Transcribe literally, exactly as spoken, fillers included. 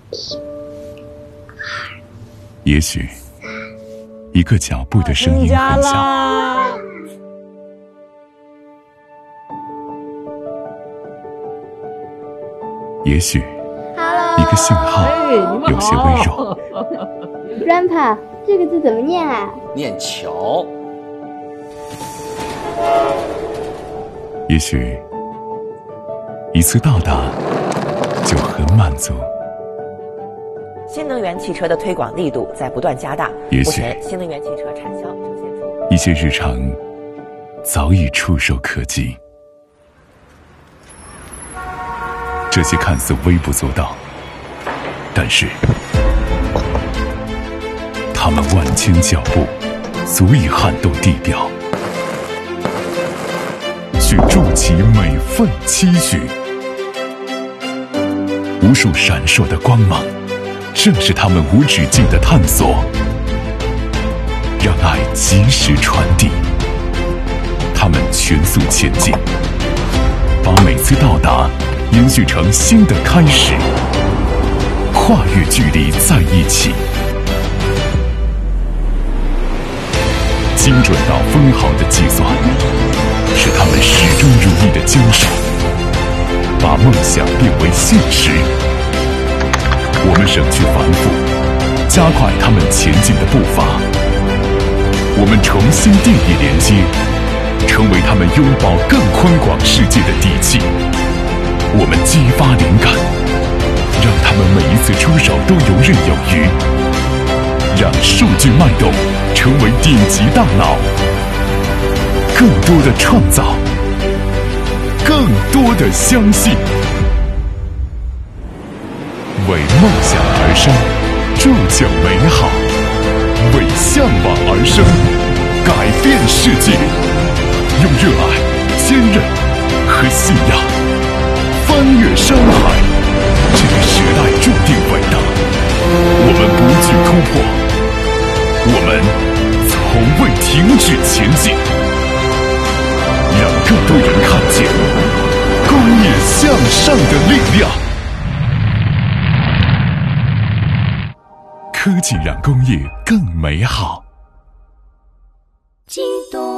也许一个脚步的声音很小，也许一个信号有些微弱。 Grandpa， 这个字怎么念啊？ 念桥。 也许一次到达就很满足。 新能源汽车的推广力度在不断加大， 也许目前新能源汽车产销呈现出一些日常早已触手可及。这些看似微不足道，但是他们万千脚步足以撼动地表，去筑起每份期许。无数闪烁的光芒，正是他们无止境的探索。让爱及时传递，他们全速前进，把每次到达延续成新的开始，跨越距离在一起，精准到分毫的计算，是他们始终如一的坚守，把梦想变为现实。我们省去繁复，加快他们前进的步伐。我们重新定义连接，成为他们拥抱更宽广世界的底气。我们激发灵感，让他们每一次出手都游刃有余，让数据脉动成为顶级大脑。更多的创造，更多的相信，为梦想而生，铸就美好；为向往而生，改变世界。用热爱、坚韧和信仰翻越山海，这个时代注定伟大。我们不惧突破，我们从未停止前进，让更多人看见工业向上的力量。科技让工业更美好。 激动